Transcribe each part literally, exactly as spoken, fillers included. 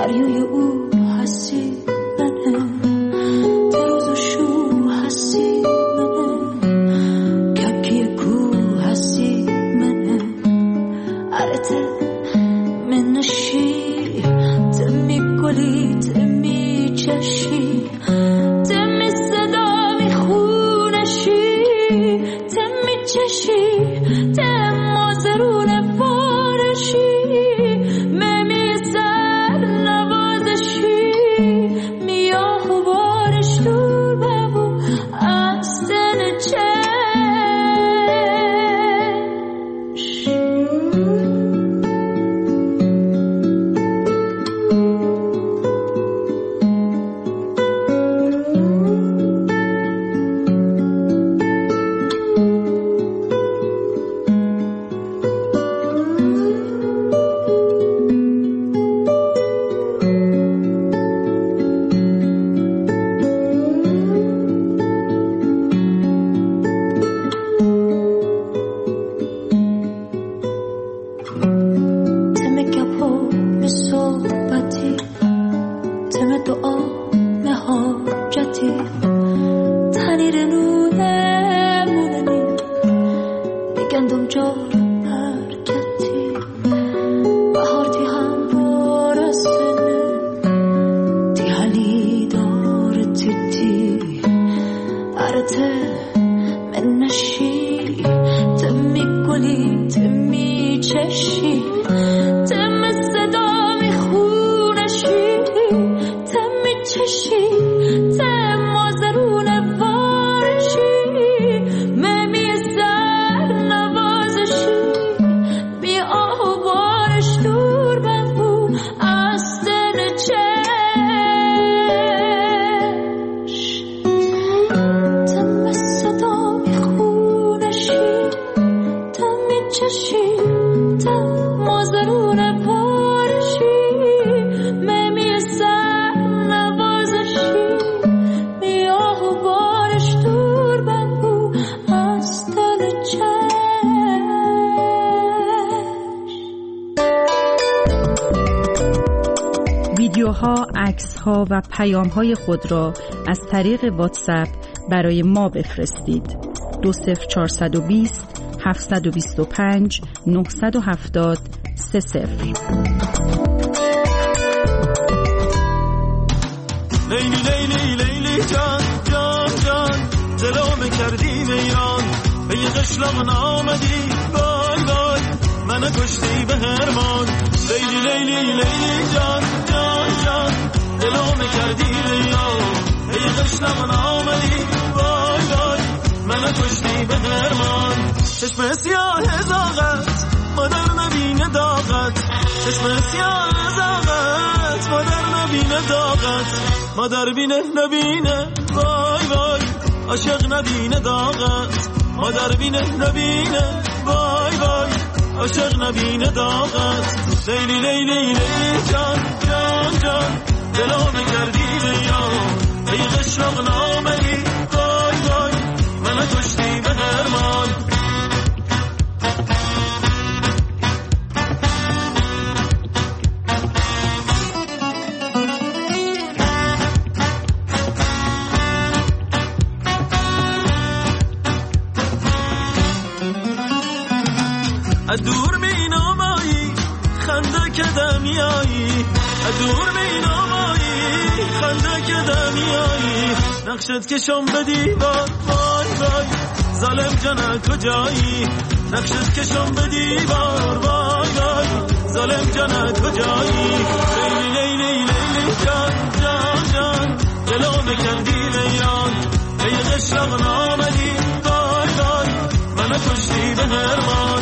دریای او هستی منه، تروز و شو هستی منه، کپی کو هستی منه، عرته من نشی تمی گلی تمی چشی تمی صدا می خونشی تمی چشی تم مازرون بارشی ممی سر نوازشی میاه و بارش دور ببو از دل چش. ویدیوها، عکس‌ها و پیام‌های خود را از طریق واتساپ برای ما بفرستید. دو صفر چهارصد و بیست هفتصد و بیست و پنج نهصد و هفتاد سه صفر. لیلی لیلی لیلی جان جان جان دلو کردی میران به یه قشلاق نامدی وای وای من کشتی به هرمان. لیلی لیلی لیلی جان جان جان دلو کردی میران به یه قشلاق نامدی وای وای من کشتی به هرمان. چشم سیاه زاغت مادر نبینه داغت، چشم سیاه زاغت مادر نبینه داغت، مادر بینه نبینه وای وای عاشق نبینه داغت، مادر بینه نبینه وای وای عاشق نبینه داغت. لیلی لیلی لیلی جان جان جان دلو کردی بیان ای قشلاق نامدی وای وای من کشتی به هرمان. دور مینامایی خنده که دمیایی، دور مینامایی خنده که دمیایی، نقشت کشم به دیوار وای وای ظالم جانه کجایی، نقشت کشم به دیوار وای وای ظالم جانه کجایی. لیلی لیلی لیلی جان جان جان دلو بکندی میان ای قشلاق نامدی وای وای من کشتی به هرمان.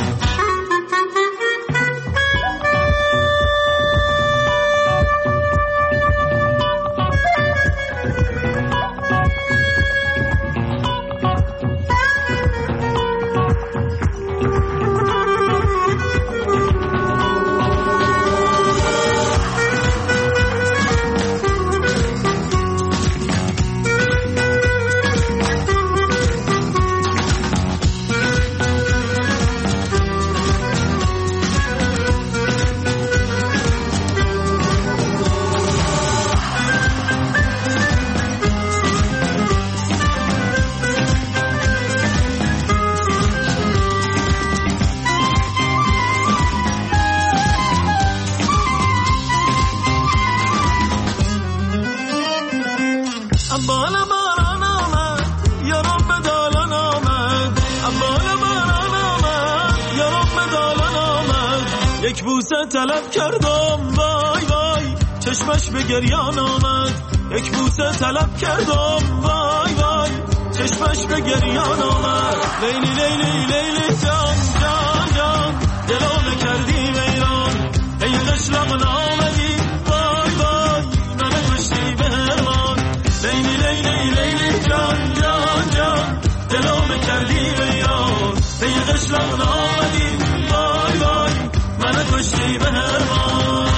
یک بوسه طلب کردم وای وای چشمش به گریان آمد. یک بوسه طلب کردم وای وای چشمش به گریان آمد. لیلی لیلی لیلی جان جان جان دلو کردی ویران ای قشلق نامدی وای وای من کشتی به هرمان. لیلی لیلی لیلی جان جان جان دلو کردی ویران ای قشلق نامدی وای وای من کشتی به هرمان.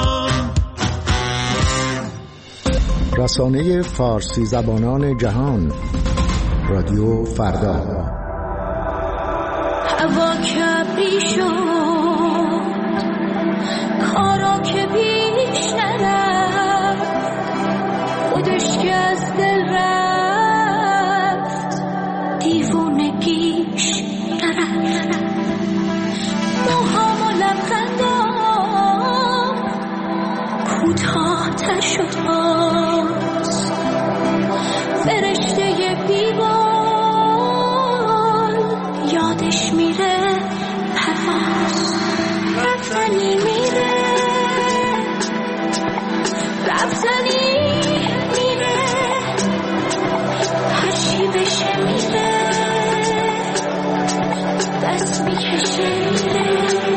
رسانه فارسی زبانان جهان رادیو فردا. هوا کبری شد کارا که پیش نرفت خودش که از دل رفت دیوونگیش نرفت. موهام و لبخندام کوتاه تر شد باز فرشته بیبال یادش میره پرواز. رفتنی میره رفتنی میره هرچی بشه میره دست میکشه میره.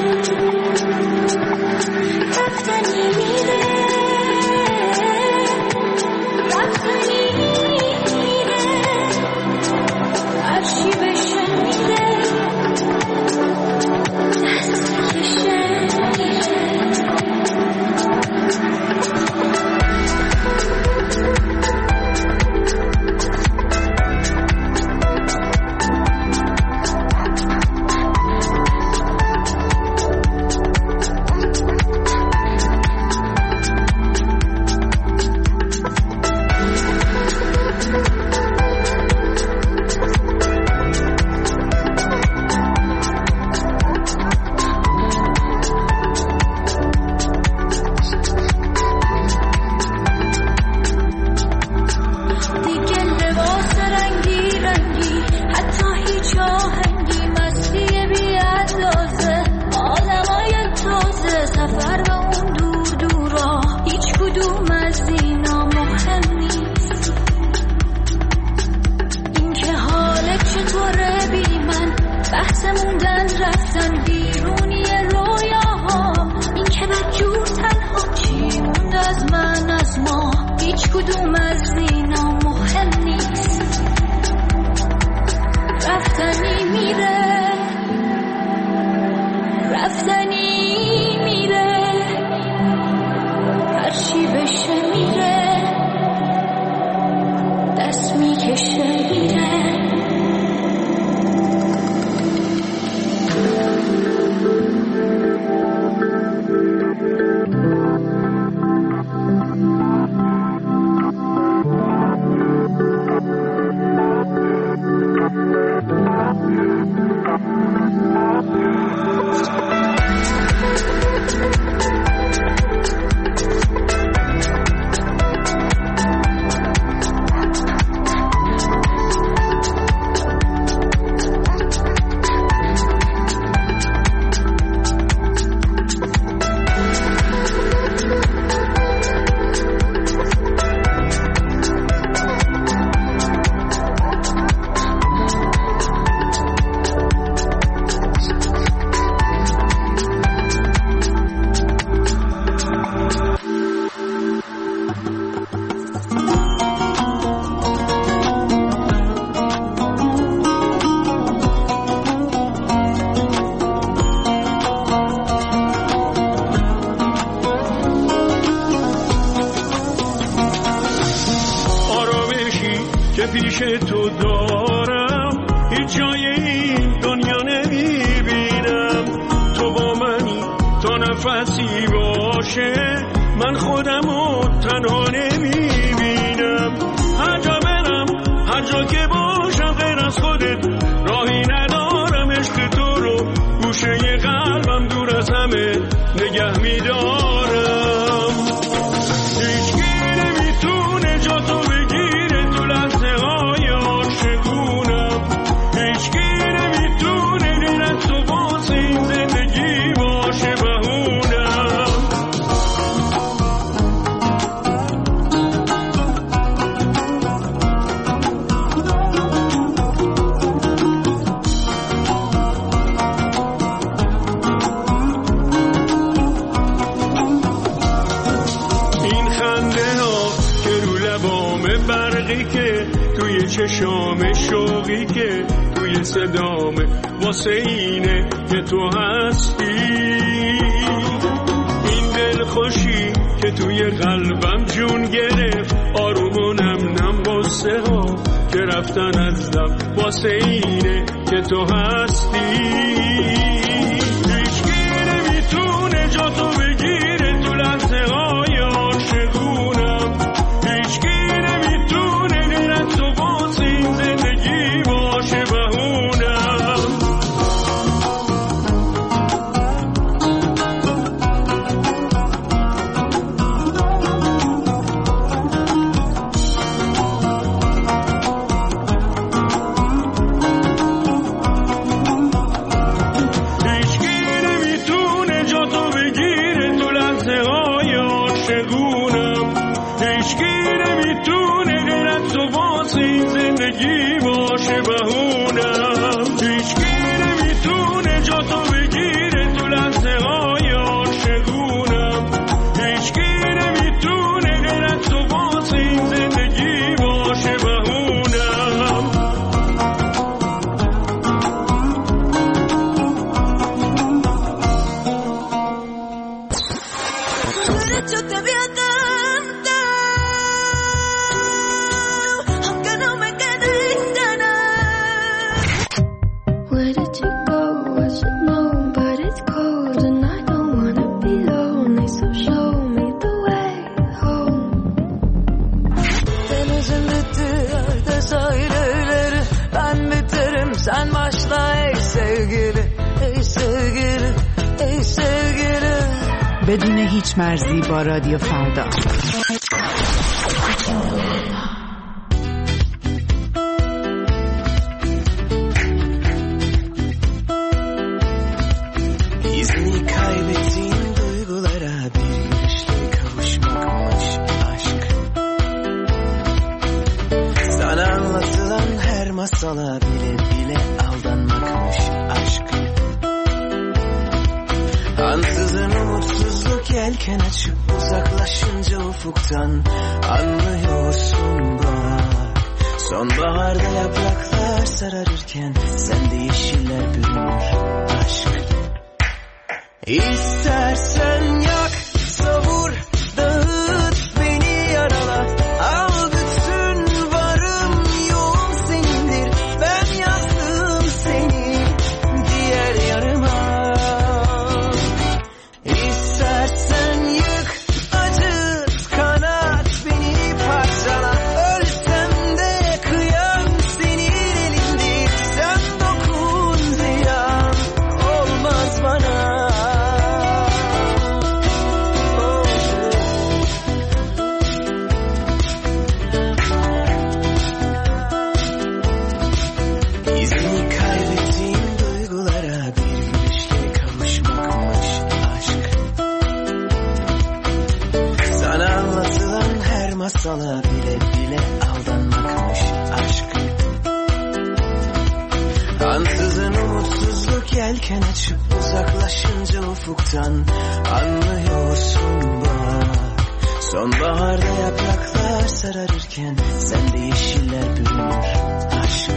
رفتنی میره رفتنی میره هرچی بشه میره دست میکشه میره. هیچ کی نمیتونه غیر از تو واسه این زندگی باشه. چشام شوقی که توی صدامه واسه اینه که تو هستی این دل خوشی که توی قلبم جون گرفت آرومونم نم قصه ها که رفتن از دم واسه اینه که تو هستی هیچکی نمیتونه جا تو بگیره تو لحظه های عاشقونم هیچکی نمیتونه غیر از تو واسه این زندگی باشه بهونم زندگی باشه بهونم هیچکی نمیتونه جا تو بگیره تو لحظه های عاشقونم هیچکی نمیتونه غیر از تو واسه این زندگی باشه بهونم بدون هیچ مرزی با رادیو فردا. İzini kaybettiğin duygulara bir işte kavuşmakmış aşk. Sana anlatılan her masala bile bile aldanmakmış aşk. Ansızın umutsuzluk yelken açıp uzaklaşınca ufuktan anlıyorsun bak. Sonbaharda yapraklar sararırken sende yeşiller bürünür aşk. İstersen yak, savur, dağıt, beni yarala. Al bütün varım yoğum senindir. Ben yazdım seni diğer yarıma. İstersen yık, acıt, kanat, beni parçala. Ölsem de kıyam senin elindir. Sen dokun ziyan olmaz bana. İzini kaybettiğin duygulara bir gülüşle kavuşmakmış aşk. Sana anlatılan her masala bile bile aldanmakmış aşk. Ansızın umutsuzluk yelken açıp uzaklaşınca ufuktan anlıyorsun bak. Sonbaharda yapraklar sararırken sende yeşiller bürünür aşk.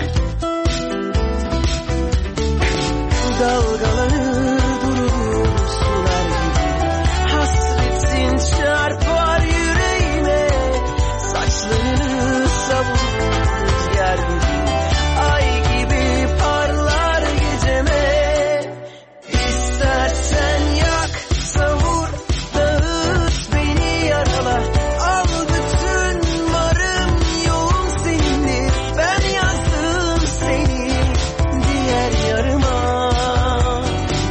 Dalgalanır durur sular gibi. Hasretin çarpar yüreğime. Saçlarını savurur rüzgar gibi. Ay gibi parlar geceme. İstersen yak, savur, dağıt, beni yarala. Al bütün varım yoğum senindir. Ben yazdım seni diğer yarıma.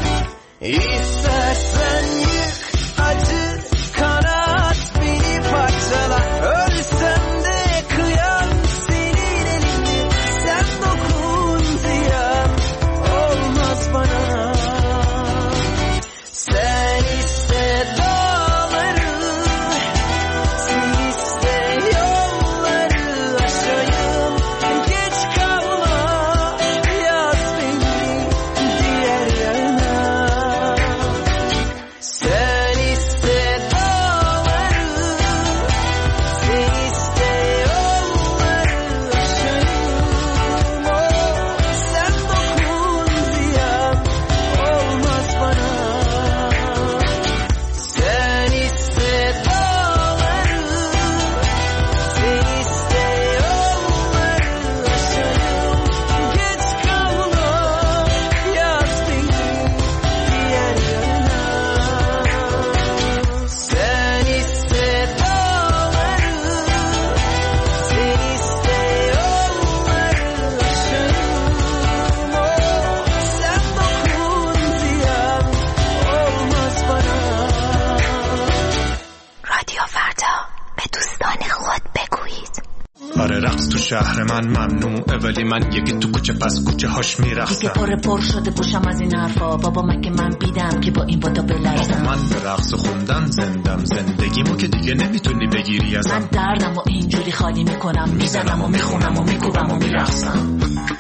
شهر من ممنوعه ولی من یکی تو کوچه پس کوچه هاش میرقصم. دیگه پر پر شده گوشم از این حرفا. بابا مگه من بیدم که با این بادا بلرزم. من به رقص خوندن زندم، زندگیمو که دیگه نمیتونی بگیری ازم. من دردم و اینجوری خالی میکنم، میزنم و میخونم و میکوبم و میرقصم.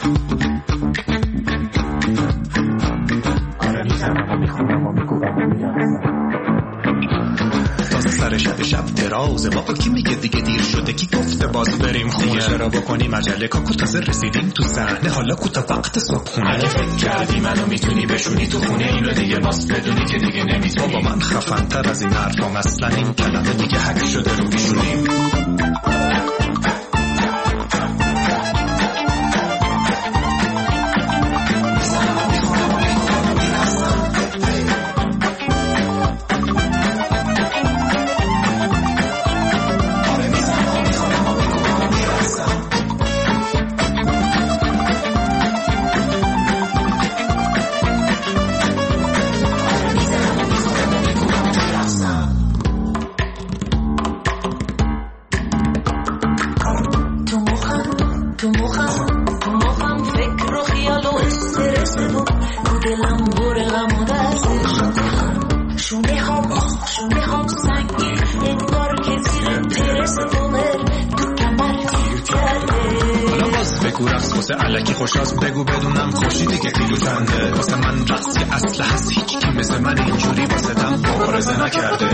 آره میزنم و میخونم و میکوبم و میرقصم. سر شب شب درازه بابا کی میگه دیگه دیر شده، کی گفته باز بریم خونه، چرا بکنی مجله کاکو تازه رسیدیم تو صحنه حالا کوتا وقت صبحونه. اگه فکر کردی منو میتونی بشونی تو خونه اینو دیگه باز بدونی که دیگه نمیتونی. بابا من خفن تر از این حرفام، اصلا این کلمه دیگه حک شده رو میشونیم. الکی خوشاست بگو بدونم خوشی دیگه کیلو چنده. واسه من رقص که اصل هست، هیچ کی مثل من اینجوری واسه دم مبارزه نکرده.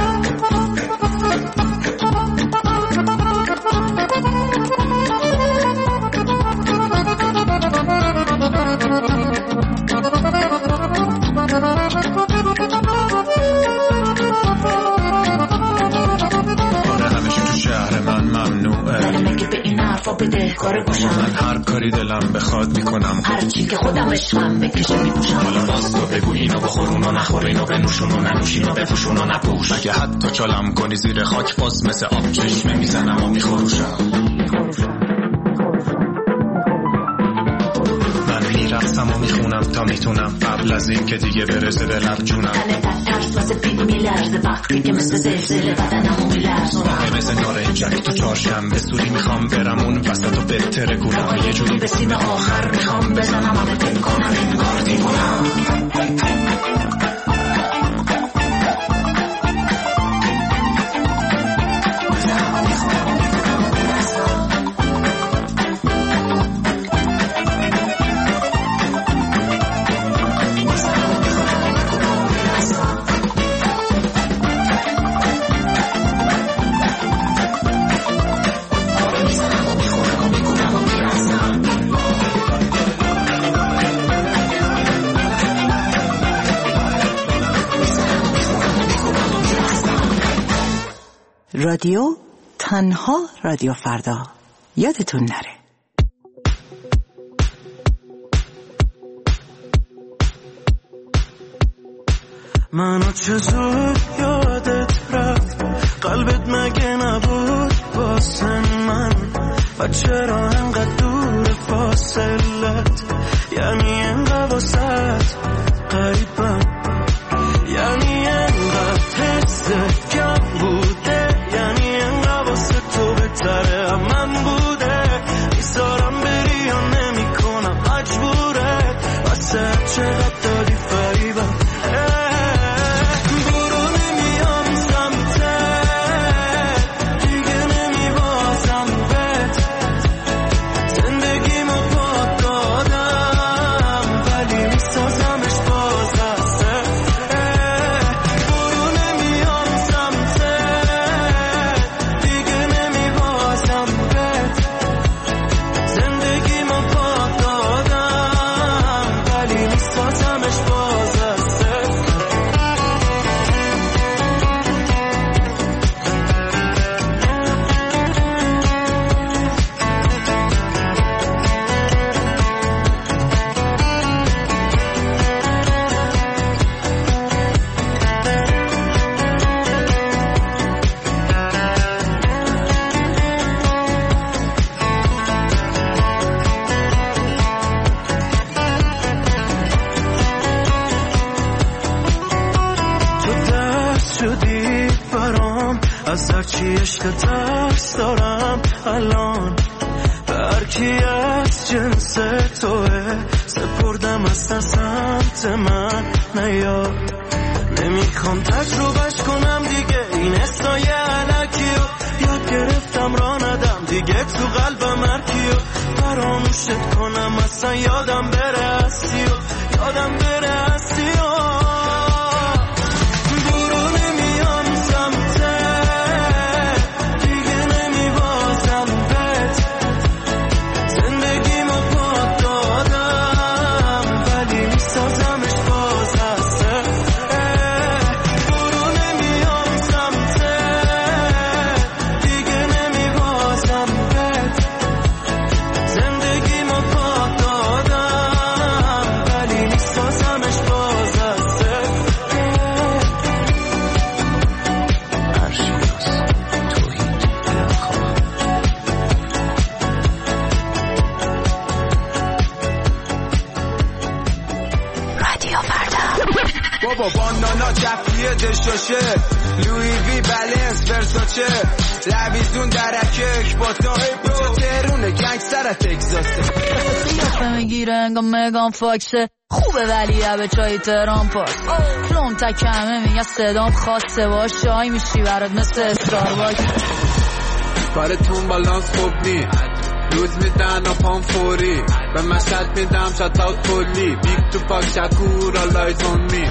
من هر کاری دلم بخواد میکنم، هر چی که خودم عشقم بکشه میپوشم. حالا باز تو بگو اینو بخور اونو نخور، اینو بنوشون و ننوش، اینو بپوشون و نپوش. اگه حتی چالم کنی زیر خاک باز مثل آب چشمه میزنم و میخوروشم. من میرقصم و میخونم تا میتونم، قبل از این که دیگه برسه به لب جونم. تنه در ترس واسه پیل میلرزه وقتی که مثل زلزله بدنمو میلرزونم. مثل نارنجک تو چهارشنبه سوری میخوام برم اون وسط و بهتره کنم. یه جوری به سیم آخر میخوام بزنم و بپن کنم انگار دیوونم. رادیو تنها رادیو فردا، یادتون نره. منو چه زود یادت رفت، قلبت مگه نبود واسه من، و چرا انقدر دور فاصلت، یعنی انقدر واسط قریبم، یعنی انقدر حست کم بوده، یعنی انقدر واسه تو بهتره من بوده، ایسارم بری یا نمی کنم مجبوره، واسه چقدر دادی فریبم. هر کی از جنس توه سپردم از سمت من نیا نمیخوام تجربهش کنم دیگه این حسای علکیو یاد گرفتم را ندم دیگه تو قلبم هرکیو فراموشت کنم اصلا یادم بره هستیو یادم بره هستیو برو نمیام سمته دیگه نمیبازم بهت زندگیمو پاد دادم ولی میسازمش باز از برو نمیام سمته دیگه نمیبازم بهت زندگیمو پاد دادم ولی میسازمش باز از بابا بانانا جفیه دشاشه لوی وی بلنس ورساچه لویزون درکه اکباتا اینجا تهرونه گنگستر تگزاسه قیافه میگیره انگا مگان فاکسه خوبه ولی به چای تهران پاس فلوم تکمه میگه صدام خاصه باش چای میشی برات مثل استارباکس کارتون بالانس خوب نی روز میدن و پام فوری به مشهد میدم شات اوت کلی بیگ تو پاک شکور آلایز اون می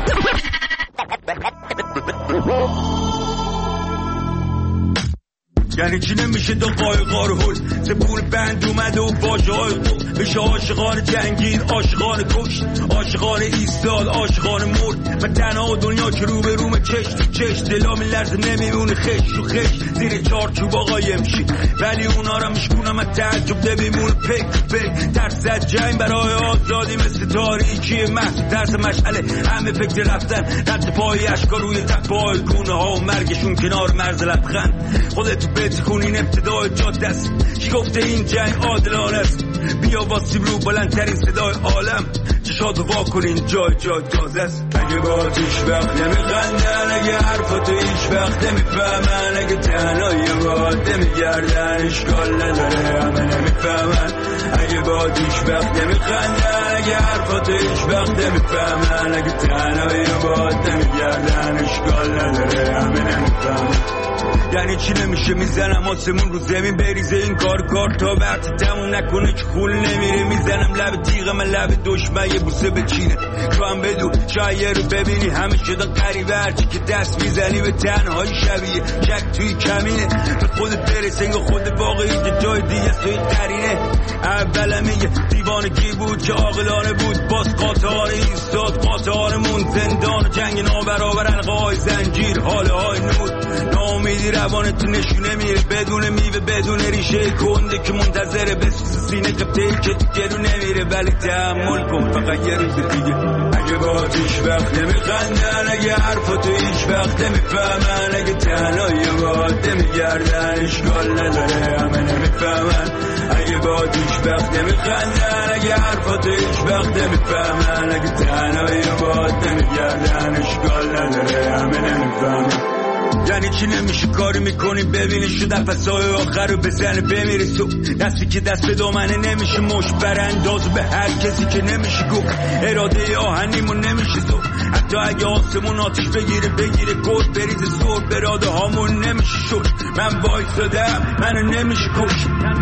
یعنی چی نمیشه دو قایقار هل سه پول بند اومده و باجه های قول بشه عاشقان جنگین عاشقان کشت عاشقان ایستاد عاشقان مرد و تنها دنیا که رو به روم چش تو چش دلا میلرزه نمیمونه خش و خش زیر چارچوب آقا یمشی ولی اونا را میشکونم از تعجب نمیمونه پک پک ترس از جنگ برای آزادی مثل تاریکی محض ترس مشعله همه فکر رفتن رد پای اشکا روی تپای گونه ها و مرگشون کنار مرز لبخند خودتو بتخون این ابتدای جاده است کی گفته این جنگ عادلانه است بیا واسیم رو بلندترین صدای عالم چشاتو وا کنین جای جای تازه است اگه با هیچ وقت نمیخندن اگه حرفاتو هیچ وقت نمیفهمن اگه تنهایی باد نمیگردن اشکال نداره همه نمیفهمن اگه با هیچ وقت نمیخندن اگه حرفاتو هیچ وقت نمیفهمن اگه تنهایی باد نمیگردن اشکال نداره همه نمیفهمن یعنی چی نمیشه میزنم آسمون رو زمین بریزه این کار کار تا وقتی تموم نکنه که خول نمیره میزنم لب تیغ من لب دشمن یه بوسه بچینه تو هم بدون شاید رو ببینی همه شدن قریبه هرچی که دست میزنی به تنهایی شبیه شک توی کمینه به خودت برس انگاه خود واقعی که جای دیگه توی قرینه اولا میگه دیوانگی بود که عاقلانه بود باز قاطعانه ایستاد قاطعانمون زندان و جنگ نابرابر القای زنجیر حاله های نور ناامیدی روانت نشونه میره بدون میوه بدون ریشه کنده که منتظره بسوز سینه قبطه‌ای که تو گلو نمیره ولی تحمل کن فقط یه روز دیگه اگه با هیچ وقت نمیخندن اگه حرفاتو هیچ وقت نمیفهمن اگه تنهایی باد نمیگردن اشکال نداره همه نمیفهمن اگه با هیچ وقت نمیخندن اگه حرفاتو هیچ وقت نمیفهمن اگه تنهایی باد نمیگردن اشکال نداره همه نمیفهمن یعنی چی نمیشه کاری میکنی ببینی شو نفسای آخر رو بزنه بمیره تو دستی که دست به دامنه نمیشه مش برانداز به هر کسی که نمیشه گفت اراده آهنیمون نمیشه تو حتی اگه آسمون آتش بگیره بگیره گل بریزه زور براده هامون نمیشه شد من وایسادم منو نمیشه کش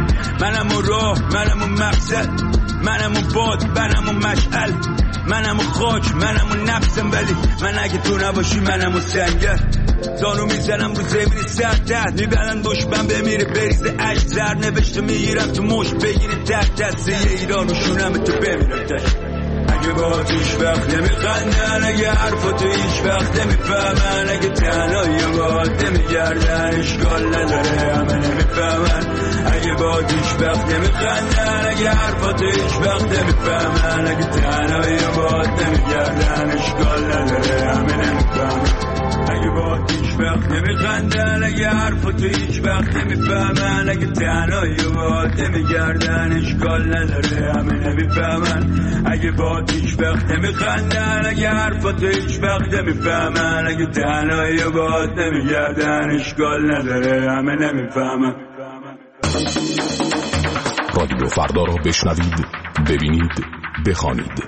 منم و راه منم و مقصد منم و باد منم و مشعل منم و خاک منم و نفسم ولی من اگه تو نباشی منم و سنگر زانو میزنم رو زمین سر تحت میبرن دشمن بمیره بریزه عشق زر نوشته میگیرم تو مش بگیری تحت دسته ایران و شونم تو بمیرم تشت اگه با هیچ وقت نمیخندن اگه حرفاتو هیچ وقت نمیفهمن اگه تنهایی باد نمیگردن اشکال نداره همه نمیفهمن اگه با هیچ وقت نمیخندن اگه حرفاتو هیچ وقت نمیفهمن اگه تنهایی باد نمیگردن اشکال نداره همه نمیفهمن اگه با هیچ وقت نمیخندن اگه حرفاتو هیچ وقت نمیفهمن اگه تنهایی باد نمیگردن اشکال نداره همه نمیفهمن اگه با هیچ وقت نمیخندن اگه حرفاتو هیچ وقت نمیفهمن اگه تنهایی باد نمیگردن اشکال نداره همه نمیفهمن رادیو فردا را بشنوید، ببینید، بخوانید.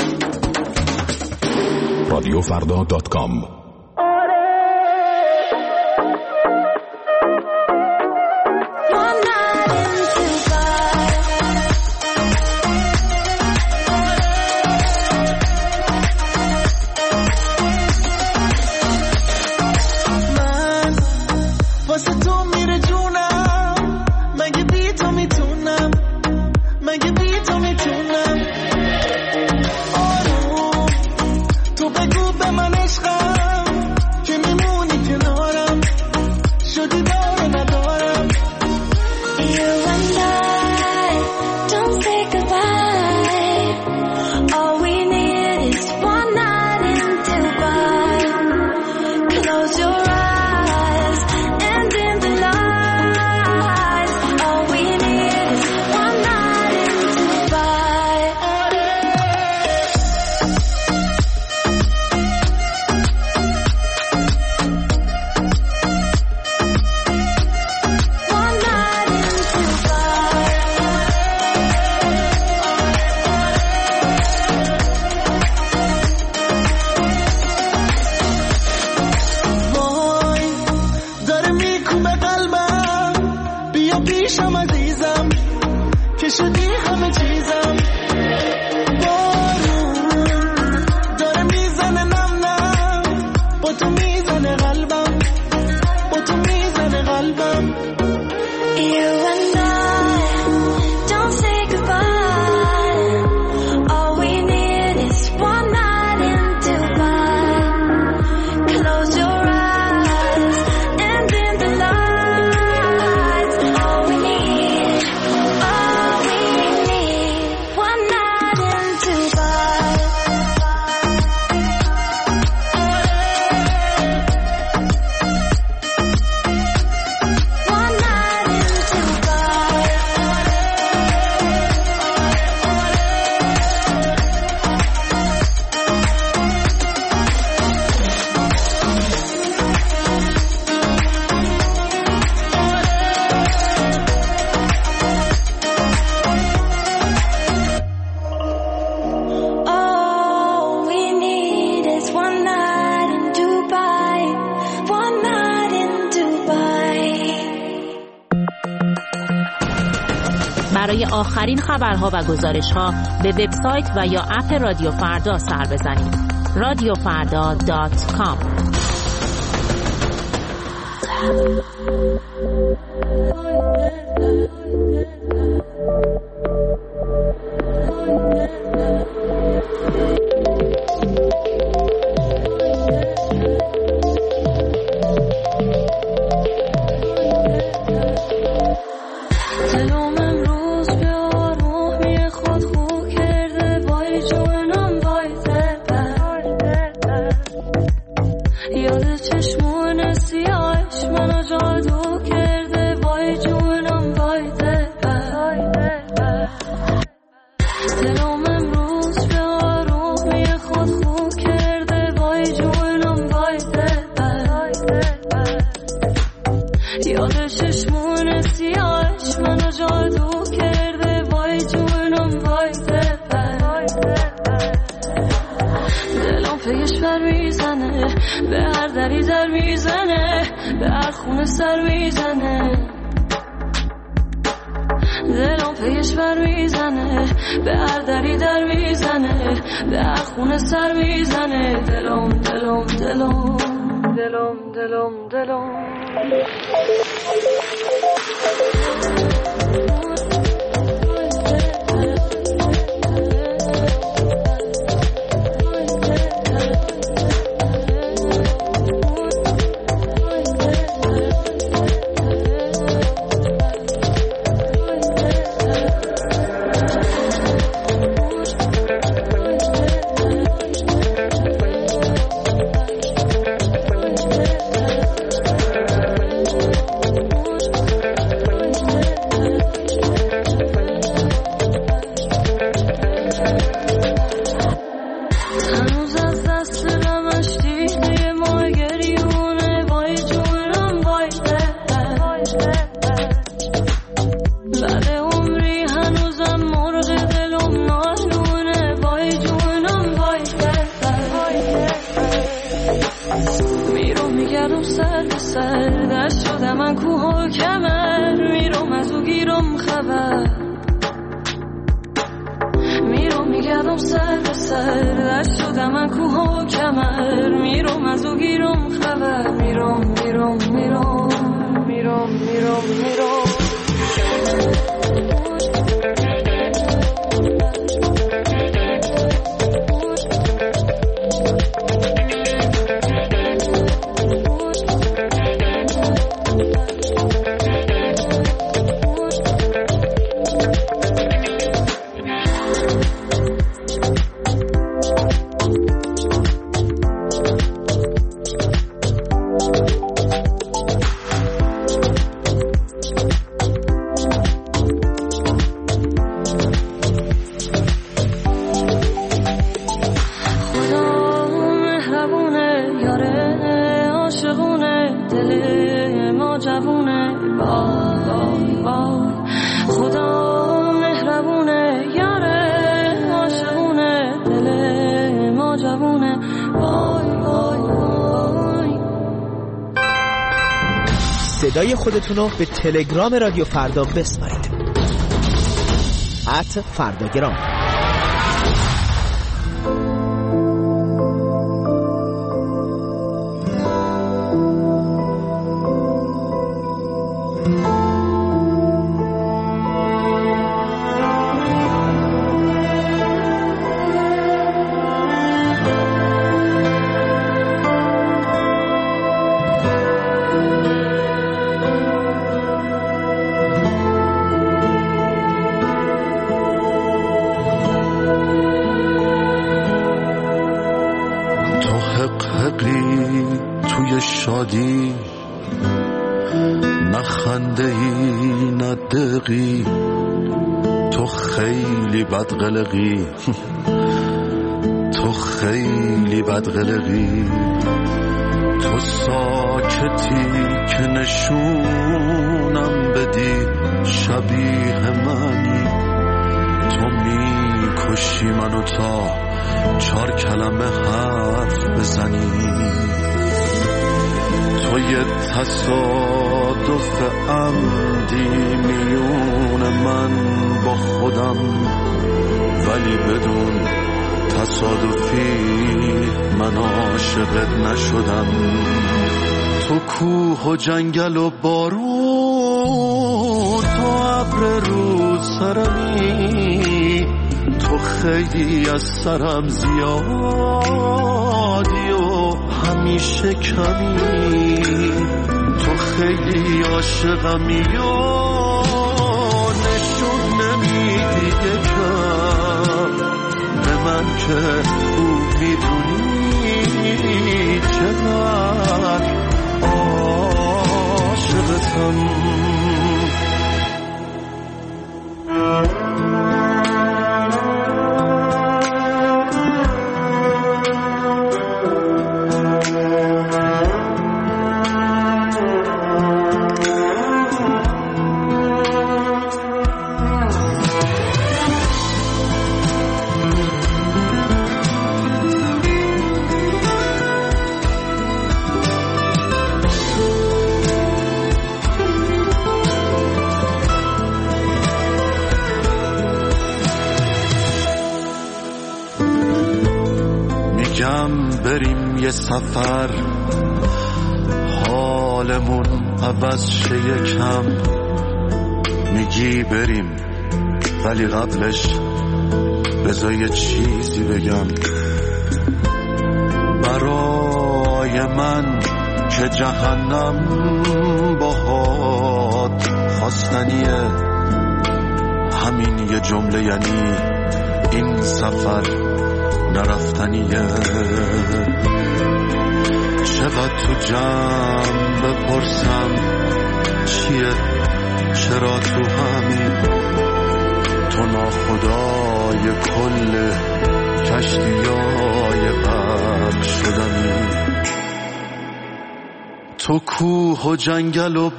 رادیو فردا دات کام. برای آخرین خبرها و گزارش‌ها به وبسایت و یا اپ رادیو فردا سر بزنید. رادیو فردا دات کام. میرم میگردم سر به سر دست شدم من کوه و کمر میرم از او گیرم خبر میرم میگردم سر به سر دست شدم من کوه و کمر میرم از او گیرم خبر میرم میرم میرم میرم میرم میرم صدای خودتون رو به تلگرام رادیو فردا بسپارید. ات فرداگرام. شادی نخنده ای ندقی تو خیلی بدقلقی تو خیلی بدقلقی تو ساکتی که نشونم بدی شبیه منی تو میکشی منو تا چار کلمه حرف بزنی تو یه تصادف عمدی میون من با خودم ولی بدون تصادفی من عاشقت نشدم تو کوه و جنگل و بارون تو ابر رو سرمی تو خیلی از سرم زیادی و همیشه کمی تو خیلی عاشقمی و نشون نمیدی یکم به من که خوب میدونی چقدر عاشقتم بریم یه سفر حالمون عوض شه یکم میگی بریم ولی قبلش بذار یه چیزی بگم برای من که جهنم باهات خواستنیه همین یه جمله یعنی این سفر نرفتنیه چقدر تو جمع بپرسم چیه چرا تو همین تو ناخدای کل کشتیای غرق شدنی تو کوه و جنگل و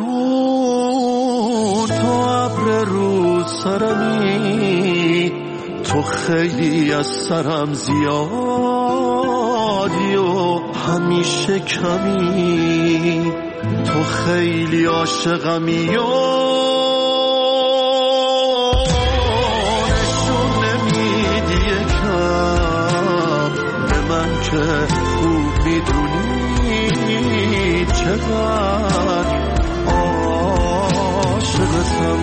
بارون تو ابر رو سرمی تو خیلی از سرم زیادی و همیشه کمی، تو خیلی عاشقمی و نشون نمیدی یکم به من که خوب میدونی چقدر عاشقتم.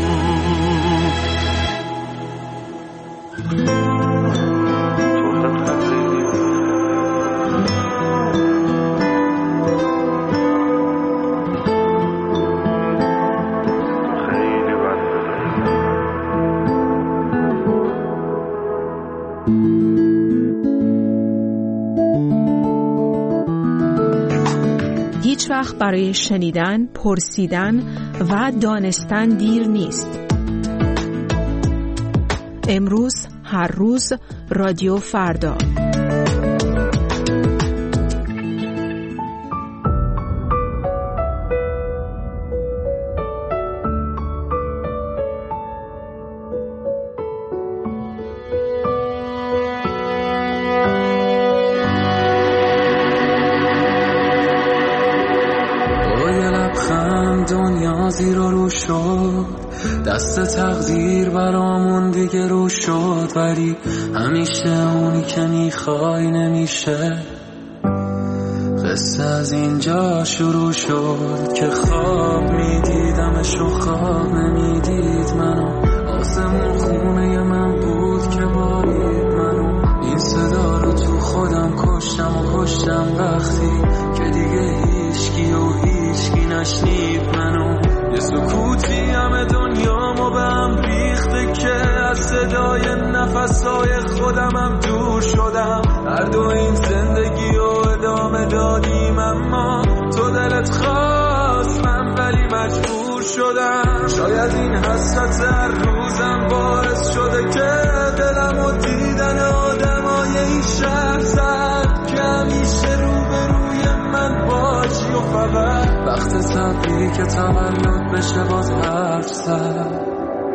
هیچ وقت برای شنیدن، پرسیدن و دانستن دیر نیست. امروز، هر روز، رادیو فردا. دنیا زیر و رو شد، دست تقدیر برامون دیگه رو شد، ولی همیشه اونی که میخوای نمیشه. قصه از اینجا شروع شد که خواب میدیدمش و خواب نمیدید منو. آسمون خونه من بود که بارید منو. این صدا رو تو خودم کشتم و کشتم وقتی که دیگه هیچکی و هیچکی نشنید منو. یه سکوتی همه دنیامو به هم ریخته که از صدای نفسای خودمم دور شدم. هر دو این زندگی رو ادامه دادیم، اما تو دلت خواست من ولی مجبور شدم. شاید این حسرت هر روزم باعث شده که دلم و دیدن آدمای این شهر زد که همیشه روبروی من باشی و فقط وقت صبری که تولد بشه باز حرف زد.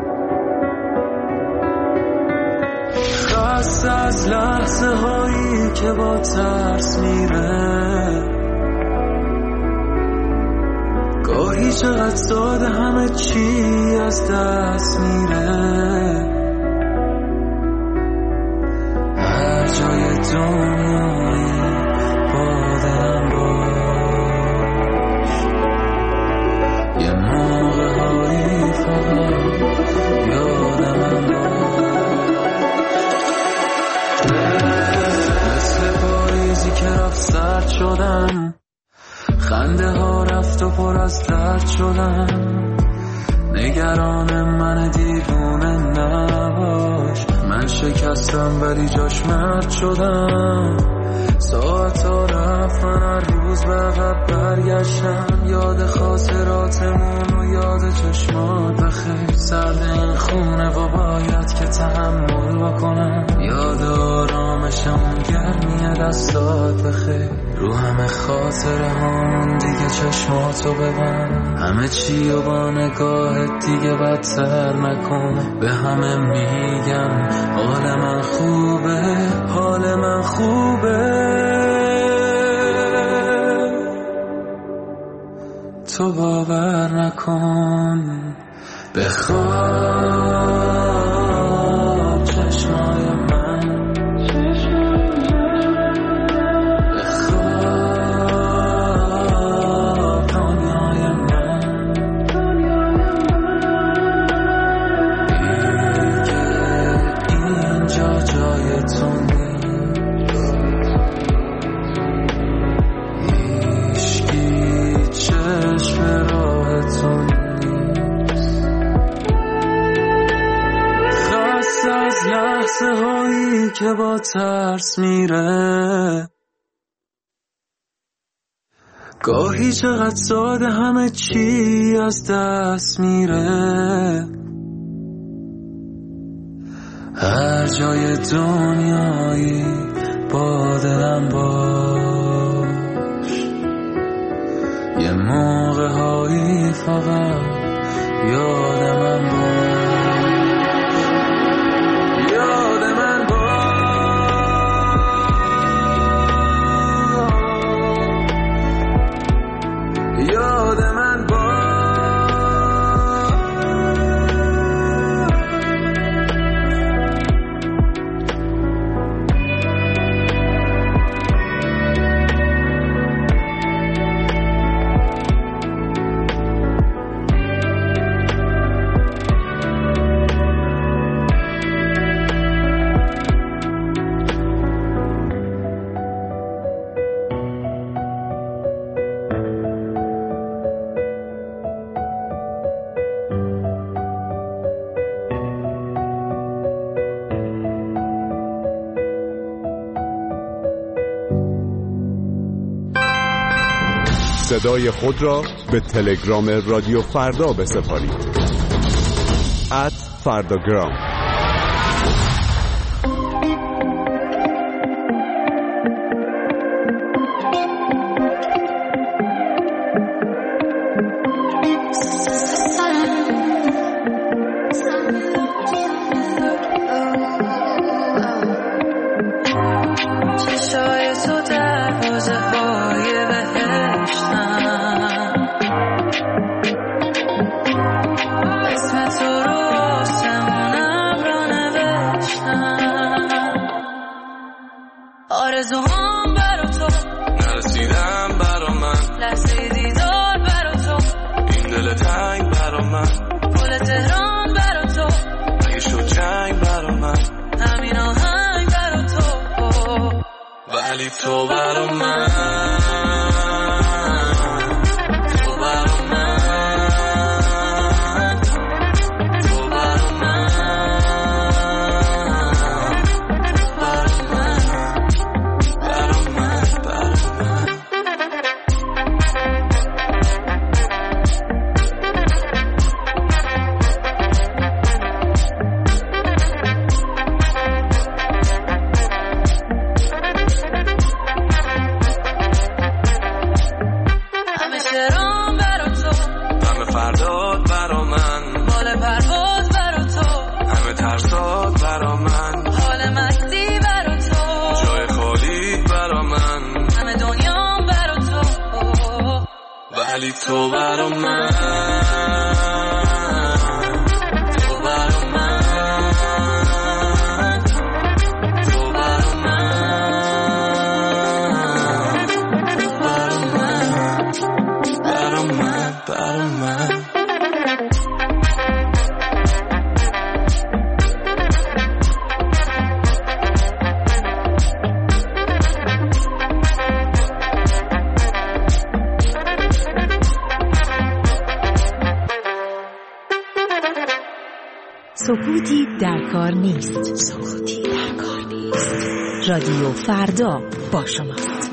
خسته از لحظه هایی که با ترس میره، گاهی چقدر ساده همه چی از دست میره. هر جای دنیایی با دلم باش، یه موقع هایی فقط یادم باش. مثل پاییزی که رفت سرد شدم، خنده ها رفت و پر از درد شدم. نگران من دیوونه نباش، من شکستم ولی جاش مرد شدم. ساعت ها رفت من هر روز به عقب برگشتم، یاد خاطراتمون و یاد چشمات بخیر. سرد این خونه و باید که تحمل بکنم، یاد آرامشم گرمی دستات بخیر. رو همه خاطره همون دیگه چشماتو ببند، همه چی و با نگاهت دیگه بدتر نکن. به همه میگم حال من خوبه، حال من خوبه. تو باور نکن، بخواب چشمای من، بخواب دنیای من. دیگه اینجا جای تو نیست، هیچکی چشم راه تو نیست. خسته از لحظه هایی که با ترس میره، گاهی چقدر ساده همه چی از دست میره. هر جای دنیایی با دلم باش، یه موقع هایی فقط یاد من باش، یاد من باش. صدای خود را به تلگرام رادیو فردا بسپارید. ات فرداگرام. آرزوهام برا تو نرسیدم برا من، لحظه دیدار برا تو، این دل تنگ برا من، پل تهران برا تو، اگه شد جنگ برا من، همین آهنگ برا تو، ولی تو برا من، تو برا من، تو برا من، ولی تو برا من، تو برا من، تو برا من، تو برا من، برا من، برا من. سکوتی در کار نیست. سکوتی در کار نیست. رادیو فردا با شماست.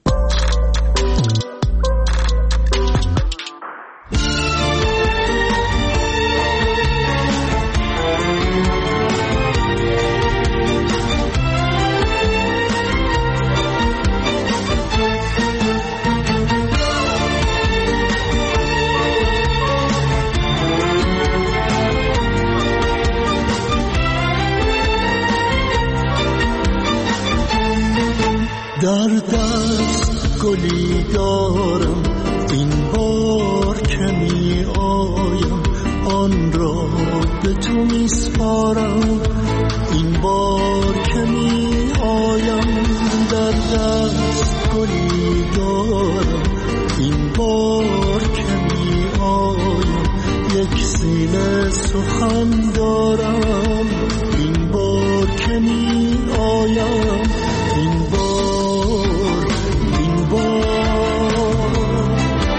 در دست گلی دارم، این بار که می آیم آن را به تو می سپارم، این بار که می آیم در دست گلی دارم، این بار که می آیم یک سینه سخن دارم، این بار که می آیم این بار این بار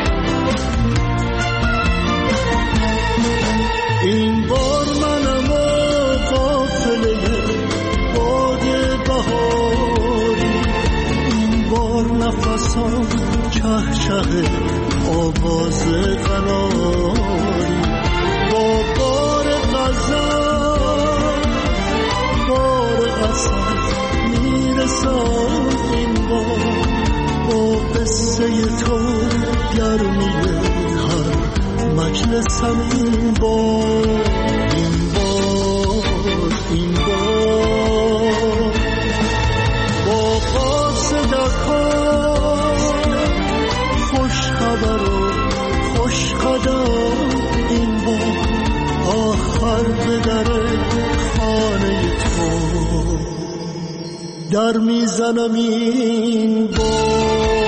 این بار منم و قافله باد بهاری، این بار نفسم چهچه آواز قناری، با بار غزل بار اصل میرسم این بار، با قصه تو گرمیه هر مجلسم این بار، این بار این بار با قاصدکان خوش خبر و خوش قدم این بار، آخر به در خانه تو در میزنم این بار.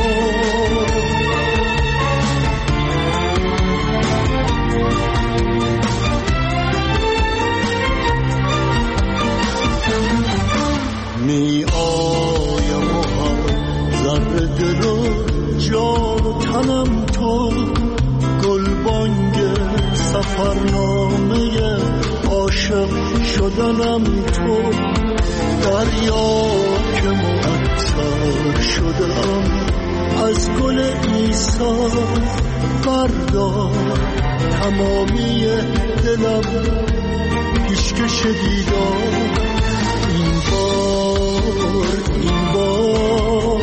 می آیم و هم ذره دل و جان و تنم تو، گلبانگ سفرنامه عاشق شدنم تو، دریا که معطر شدم از گل عیسی بردار تمامی دلم پیشکش دیدار این بار این بار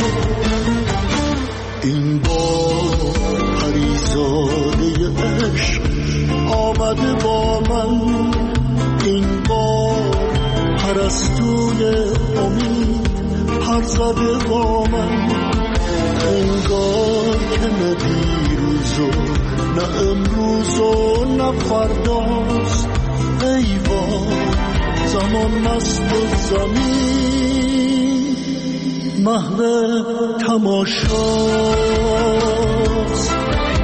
این بار پریزاده عشق آمده با من این بار پرستوی امید پر زده با من انگار که نه دیروز و نه امروز و نه فرداست ای وای زمان مست و زمین محو تماشاست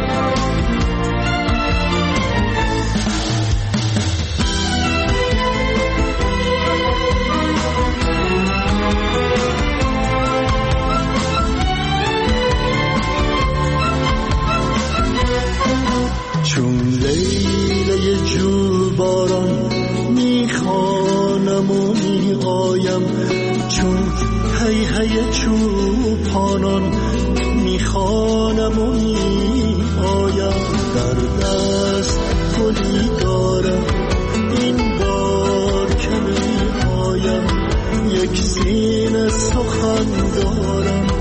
چون لیله جو باران میخوانم و میآیم چون هی هی چوپانان میخوانم و میآیم در دست گلی دارم این بار که میآیم یک سینه سخن دارم